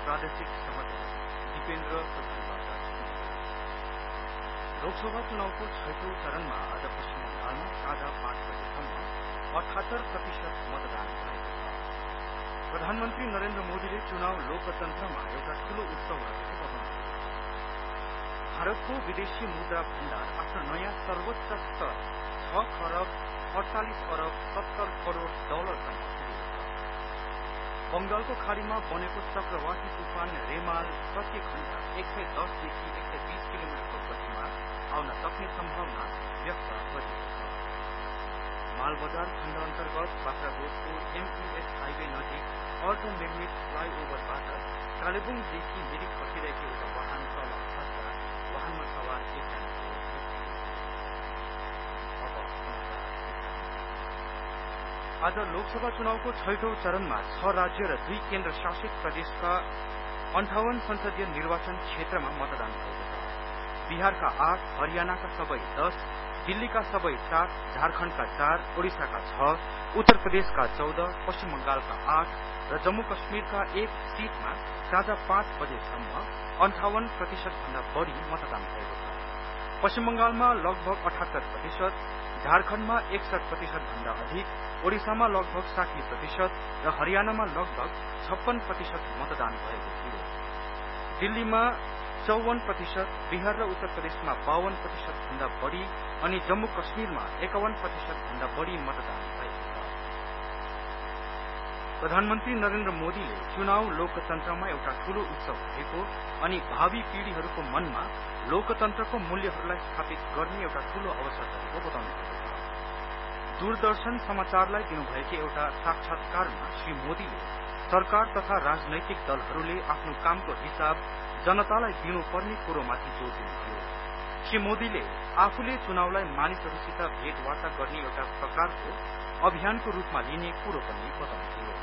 प्रादेशिक समाचार दीपेन्द्र प्रधानबाट। लोकसभा चुनावको 6औं चरणमा आज पश्चिम बंगालमा साँझ 5 बजेसम्म 78% मतदान भएको छ। प्रधानमन्त्री नरेन्द्र मोदीले चुनाव लोकतन्त्रमा एउटा ठूलो उत्सव रहेको बताउनुभएको छ। भारतको विदेशी मुद्रा भण्डार आफ्नो नयाँ सर्वोच्च स्तर 6 खरब 48 अरब 70 करोड़ डलरसम्म पुगेको छ। बंगालको खाड़ीमा बनेको चक्रवाती तूफान रेमाल प्रति घण्टा 110 देखि 120 किलोमिटरको गतिमा आउन सक्ने सम्भावना व्यक्त गरिएको छ। मालबजार खण्ड अन्तर्गत बाख्राकोटको एमईएस हाइवे नजिक अर्धनिर्मित फ्लाईओभरबाट कालेबुङदेखि मिरिक खसिरहेको एउटा वाहन तल खस्दा वाहनमा सवार एकजनाको मृत्यु। आज लोकसभा चुनावको 6औं चरणमा 6 राज्य र 2 केन्द्र शासित प्रदेशका 58 संसदीय निर्वाचन क्षेत्रमा मतदान भएको छ। बिहारका 8, हरियाणाका सबै 10, दिल्लीका सबै 7, झारखण्डका 4, ओडिसाका 6, उत्तर प्रदेशका 14, पश्चिम बंगालका 8 र जम्मू कश्मीरका 1 सीटमा साँझ 5 बजेसम्म 58% भन्दा बढ़ी मतदान भएको छ। पश्चिम बंगालमा लगभग 78%, झारखण्डमा 61% भन्दा अधिक, ओडिसामा लगभग 60% र हरियाणामा लगभग 56% मतदान भएको थियो। दिल्लीमा 54%, बिहार र उत्तर प्रदेशमा 52% भन्दा बढ़ी अनि जम्मू कश्मीरमा 51% भन्दा बढ़ी मतदान भएको छ। प्रधानमन्त्री नरेन्द्र मोदीले चुनाव लोकतन्त्रमा एउटा ठूलो उत्सव रहेको अनि भावी पीढ़ीहरूको मनमा लोकतन्त्रको मूल्यहरूलाई स्थापित गर्ने एउटा ठूलो अवसर रहेको बताउनुभएको छ। दूरदर्शन समाचारलाई दिनुभएकी एउटा साक्षात्कारमा श्री मोदीले सरकार तथा राजनैतिक दलहरूले आफ्नो कामको हिसाब जनतालाई दिनुपर्ने कुरोमाथि जोड़ दिनुभयो। श्री मोदीले आफूले चुनावलाई मानिसहरूसित भेटवार्ता गर्ने एउटा प्रकारको अभियानको रूपमा लिने कुरो पनि बताउनुभयो।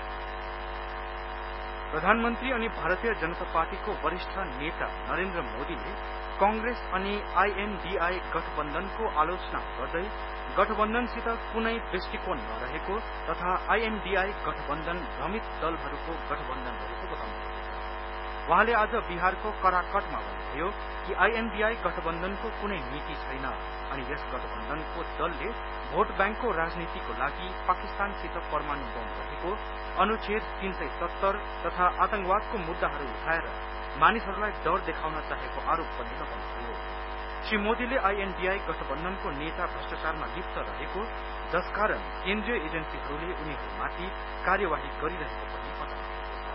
प्रधानमन्त्री अनि भारतीय जनता पार्टीको वरिष्ठ नेता नरेन्द्र मोदीले कांग्रेस अनि आईएनडीआई गठबन्धनको आलोचना गर्दै गठबन्धनसित कुनै दृष्टिकोण नरहेको तथा आईएनडीआई गठबन्धन भ्रमित दलहरूको गठबन्धन रहेको बताउनुभएको छ। उहाँले आज बिहारको कराकटमा भन्नुभयो कि आईएनडीआई गठबन्धनको कुनै नीति छैन अनि यस गठबन्धनको दलले भोट ब्याङ्कको राजनीतिको लागि पाकिस्तानसित परमाणु बम रहेको अनुच्छेद 370 तथा आतंकवादको मुद्दाहरू उठाएर मानिसहरूलाई डर देखाउन चाहेको आरोप पनि लगाउनुभयो। श्री मोदीले आईएनडीआई गठबन्धनको नेता भ्रष्टाचारमा लिप्त रहेको जसकारण केन्द्रीय एजेन्सीहरूले उनीहरूमाथि कार्यवाही गरिरहेको पनि बताउनुभएको छ।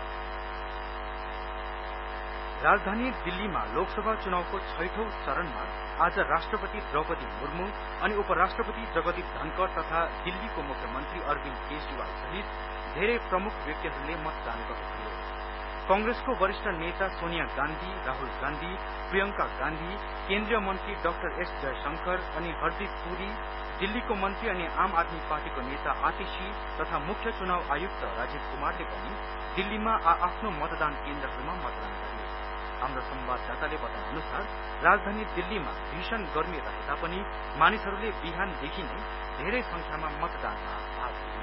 राजधानी दिल्लीमा लोकसभा चुनावको 6औं चरणमा आज राष्ट्रपति द्रौपदी मुर्मू अनि उपराष्ट्रपति जगदीप धनखड़ तथा दिल्लीको मुख्यमन्त्री अरविन्द केजरीवाल सहित धेरै प्रमुख व्यक्तिहरूले मतदान गर्नुभयो। कांग्रेसको वरिष्ठ नेता सोनिया गान्धी, राहुल गान्धी, प्रियंका गान्धी, केन्द्रीय मन्त्री डाक्टर एस जयशंकर अनि हरदीप पुरी, दिल्लीको मन्त्री अनि आम आदमी पार्टीको नेता आतिशी तथा मुख्य चुनाव आयुक्त राजीव कुमारले पनि दिल्लीमा आफ्नो मतदान केन्द्रहरूमा मतदान गरे। हाम्रो संवाददाताले बताए अनुसार राजधानी दिल्लीमा भीषण गर्मी रहे तापनि मानिसहरूले बिहानदेखि नै धेरै संख्यामा मतदानमा भाग लिए।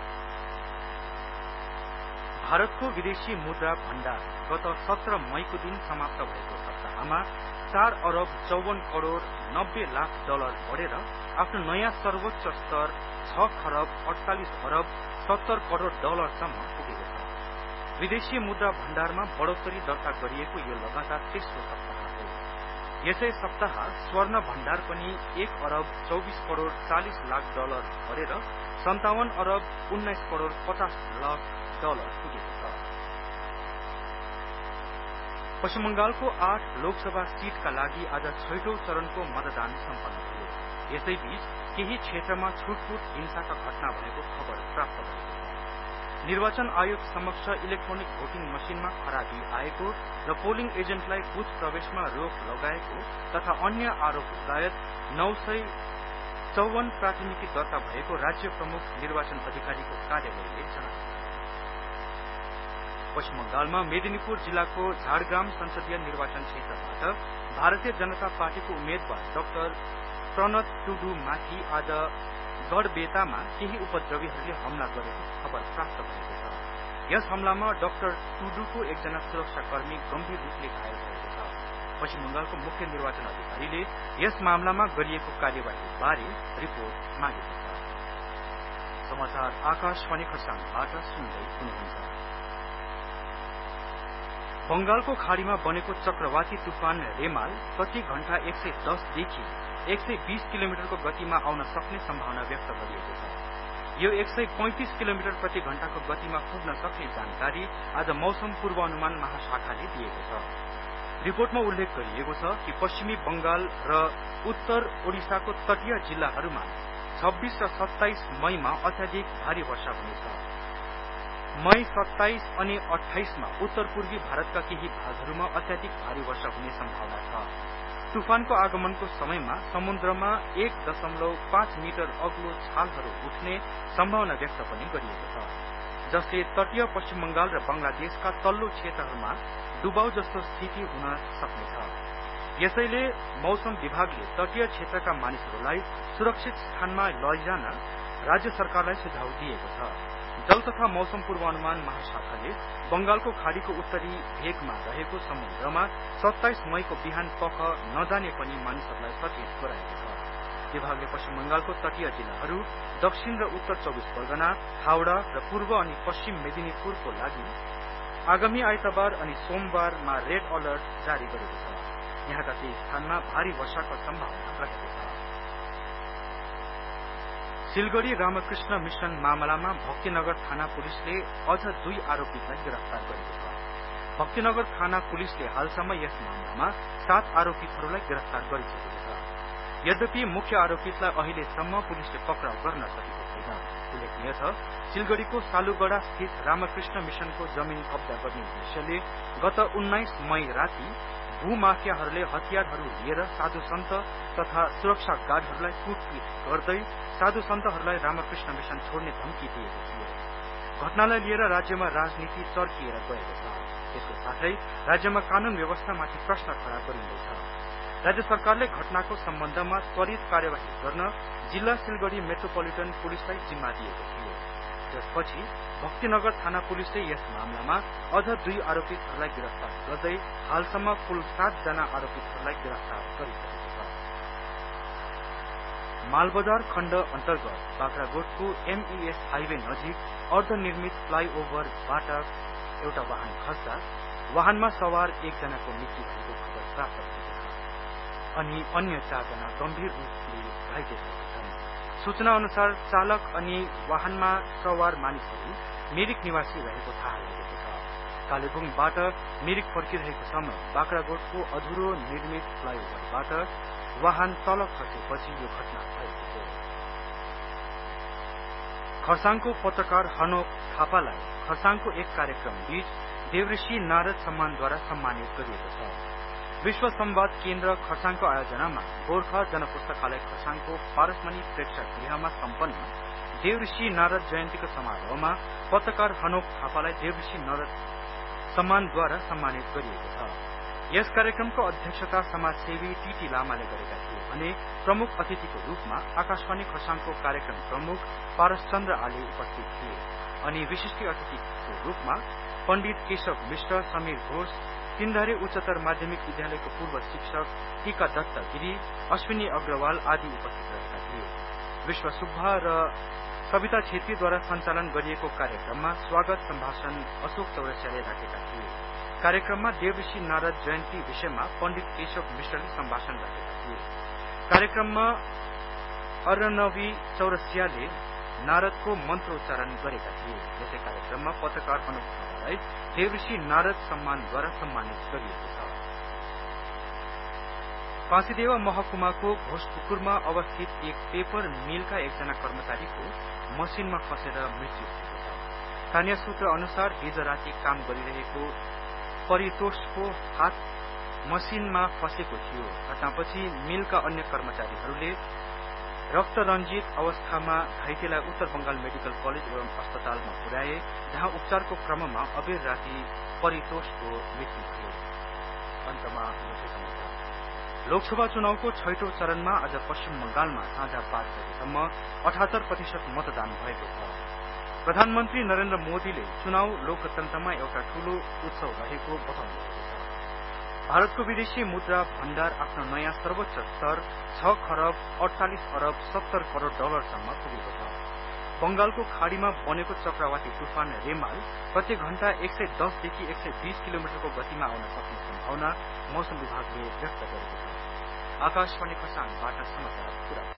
भारतको विदेशी मुद्रा भण्डार गत 17 मईको दिन समाप्त भएको सप्ताहमा 4 अरब 54 करोड़ 90 लाख डलर बढेर आफ्नो नयाँ सर्वोच्च स्तर 6 खरब 48 अरब 70 करोड़ डलरसम्म पुगेको छ। विदेशी मुद्रा भण्डारमा बढोत्तरी दर्ता गरिएको यो लगातार तेस्रो सप्ताह हो। यसै सप्ताह स्वर्ण भण्डार पनि 1 अरब 24 करोड़ 40 लाख डलर बढेर 57 अरब 19 करोड़ 50 लाख डलर पुगेको छ। पश्चिम बंगालको 8 लोकसभा सीटका लागि आज 6औं चरणको मतदान सम्पन्न भयो। यसैबीच केही क्षेत्रमा छुटपुट हिंसाका घटना भएको खबर प्राप्त भएको छ। निर्वाचन आयोग समक्ष इलेक्ट्रोनिक भोटिङ मशिनमा खराबी आएको र पोलिङ एजेन्टलाई बुथ प्रवेशमा रोक लगाएको तथा अन्य आरोप लगायत 954 प्राथमिकी दर्ता भएको राज्य प्रमुख निर्वाचन अधिकारीको कार्यालयले जनाएको छ। पश्चिम बंगालमा मेदिनीपुर जिल्लाको झाड़ग्राम संसदीय निर्वाचन क्षेत्रबाट भारतीय जनता पार्टीको उम्मेद्वार डाक्टर प्रणत टुडुमाथि आज गढबेतामा केही उपद्रवीहरूले हमला गरेको खबर प्राप्त भएको छ। यस हमलामा डाक्टर टुडुको एकजना सुरक्षाकर्मी गम्भीर रूपले घायल भएको छ। पश्चिम बंगालको मुख्य निर्वाचन अधिकारीले यस मामलामा गरिएको कार्यवाही बारे रिपोर्ट मागेको छ। समाचार आकाशवाणी खरसाङबाट सुन्दै हुनुहुन्छ। बंगालको खाड़ीमा बनेको चक्रवाती तुफान रेमाल प्रति घण्टा 110 देखि 120 किलोमिटरको गतिमा आउन सक्ने सम्भावना व्यक्त गरिएको छ। यो 135 किलोमिटर प्रति घण्टाको गतिमा पुग्न सक्ने जानकारी आज मौसम पूर्वानुमान महाशाखाले दिएको छ। रिपोर्टमा उल्लेख गरिएको छ कि पश्चिमी बंगाल र उत्तर ओडिसाको तटीय जिल्लाहरूमा 26 र 27 मईमा अत्याधिक भारी वर्षा हुनेछ। मई 27 अनि 28 मा उत्तर पूर्वी भारतका केही भागहरूमा अत्याधिक भारी वर्षा हुने सम्भावना छ। तुफानको आगमनको समयमा समुद्रमा 1.5 मिटर अग्लो छालहरू उठ्ने सम्भावना व्यक्त पनि गरिएको छ, जसले तटीय पश्चिम बंगाल र बंगलादेशका तल्लो क्षेत्रहरूमा डुबाउ जस्तो स्थिति हुन सक्नेछ। यसैले मौसम विभागले तटीय क्षेत्रका मानिसहरूलाई सुरक्षित स्थानमा लैजान राज्य सरकारलाई सुझाव दिएको छ। जल तथा मौसम पूर्वानुमान महाशाखाले बंगालको खाड़ीको उत्तरी भेगमा रहेको समुद्रमा 27 मईको बिहान पख नजाने पनि मानिसहरूलाई सचेत गराएको छ। विभागले पश्चिम बंगालको तटीय जिल्लाहरू, दक्षिण र उत्तर 24 परगना, हावड़ा र पूर्व अनि पश्चिम मेदिनीपुरको लागि आगामी आइतबार अनि सोमबारमा रेड अलर्ट जारी गरेको छ। यहाँका केही स्थानमा भारी वर्षाको सम्भावना रहेको छ। सिलगढ़ी रामकृष्ण मिशन मामलामा भक्तिनगर थाना पुलिसले अझ 2 आरोपीलाई गिरफ्तार गरेको छ। भक्तिनगर थाना पुलिसले हालसम्म यस मामलामा 7 आरोपीहरूलाई गिरफ्तार गरिसकेको छ। यद्यपि मुख्य आरोपीलाई अहिलेसम्म पुलिसले पक्राउ गर्न सकेको छैन। उल्लेखनीय छ, सिलगढ़ीको सालुगढ़ा स्थित रामकृष्ण मिशनको जमीन कब्जा गर्ने उद्देश्यले गत 19 मई राति भूमाफियाहरूले हतियारहरू लिएर साधु सन्त तथा सुरक्षा गार्डहरूलाई कुटपिट गर्दै साधु सन्तहरूलाई रामकृष्ण मिशन छोड्ने धम्की दिएको थियो। घटनालाई लिएर राज्यमा राजनीति चर्किएर गएको छ। यसको साथै राज्यमा कानून व्यवस्थामाथि प्रश्न खड़ा गरिँदैछ। राज्य सरकारले घटनाको सम्बन्धमा त्वरित कार्यवाही गर्न जिल्ला सिलगढ़ी मेट्रोपोलिटन पुलिसलाई जिम्मा दिएको थियो। त्यसपछि भक्तिनगर थाना पुलिसले यस मामलामा अझ 2 आरोपीहरूलाई गिरफ्तार गर्दै हालसम्म कुल 7 जना आरोपीहरूलाई गिरफ्तार गरिसकेको छ। मालबजार खण्ड अन्तर्गत बाग्राकोटको एमईएस हाइवे नजिक अर्धनिर्मित फ्लाईओभरबाट एउटा वाहन खस्दा वाहनमा सवार 1 जनाको मृत्यु भएको खबर प्राप्त भएको छ अनि अन्य 4 जना गम्भीर रूपले घाइते भएका छन्। सूचना अनुसार चालक अनि वाहनमा सवार मानिसहरू मिरिक निवासी रहेको थाहा लागेको छ। कालेबुङबाट मिरिक फर्किरहेको समय बाग्राकोटको अधुरो निर्मित फ्लाईओभरबाट वाहन तल खसेपछि यो घटना भएको हो। खरसाङको पत्रकार हनोक थापालाई खरसाङको एक कार्यक्रम बीच देवऋषि नारद सम्मानद्वारा सम्मानित गरिएको छ। विश्व संवाद केन्द्र खरसाङको आयोजनामा गोर्खा जनपुस्तकालय खरसाङको पारसमणि प्रेक्षागृहमा सम्पन्न देवऋषि नारद जयन्तीको समारोहमा पत्रकार हनोक थापालाई देवऋषि नारद सम्मानद्वारा सम्मानित गरिएको छ। यस कार्यक्रमको अध्यक्षता समाजसेवी टीटी लामाले गरेका थिए भने प्रमुख अतिथिको रूपमा आकाशवाणी खरसाङको कार्यक्रम प्रमुख पारसचन्द्र आले उपस्थित थिए अनि विशिष्ट अतिथिको रूपमा पण्डित केशव मिश्र, समीर घोष, तीनधारे उच्चतर माध्यमिक विद्यालयको पूर्व शिक्षक टीका दत्त गिरी, अश्विनी अग्रवाल आदि उपस्थित रहेका थिए। विश्व सुब्बा र सविता छेत्रीद्वारा सञ्चालन गरिएको कार्यक्रममा स्वागत सम्भाषण अशोक चौरसियाले राखेका थिए। कार्यक्रममा देवऋषि नारद जयन्ती विषयमा पण्डित केशव मिश्रले सम्भाषण राखेका थिए। कार्यक्रममा अर्णवी चौरसियाले नारदको मन्त्रोच्चारण गरेका थिए। यसै कार्यक्रममा पत्रकार हनोक थापालाई देवऋषि नारद सम्मानद्वारा सम्मानित गरिएको छ। फाँसीदेवा महकुमाको घोषपुकुरमा अवस्थित एक पेपर मिलका 1 जना कर्मचारीको मसिनमा फसेर मृत्यु भएको छ। स्थानीय सूत्र अनुसार हिज राति काम गरिरहेको परितोषको हात मसिनमा फसेको थियो। घटनापछि मिलका अन्य कर्मचारीहरूले रक्तरञ्जित अवस्थामा घाइतेलाई उत्तर बंगाल मेडिकल कलेज एवं अस्पतालमा पुर्याए, जहाँ उपचारको क्रममा अबेर राति परितोषको मृत्यु भयो। अन्तमा मुख्य समाचार। लोकसभा चुनावको 6औं चरणमा आज पश्चिम बंगालमा साँझ 5 बजेसम्म 78% मतदान भएको छ। प्रधानमन्त्री नरेन्द्र मोदीले चुनाव लोकतन्त्रमा एउटा ठूलो उत्सव रहेको बताउनु भएको छ। भारतको विदेशी मुद्रा भण्डार आफ्नो नयाँ सर्वोच्च स्तर 6 खरब 48 अरब 70 करोड़ डलरसम्म पुगेको छ। बंगालको खाड़ीमा बनेको चक्रवाती तुफान रेमाल प्रति घण्टा 110 देखि 120 किलोमिटरको गतिमा आउन सक्ने सम्भावना मौसम विभागले व्यक्त गरेको छ। आकाशवाणी खरसाङबाट समाचार पुरा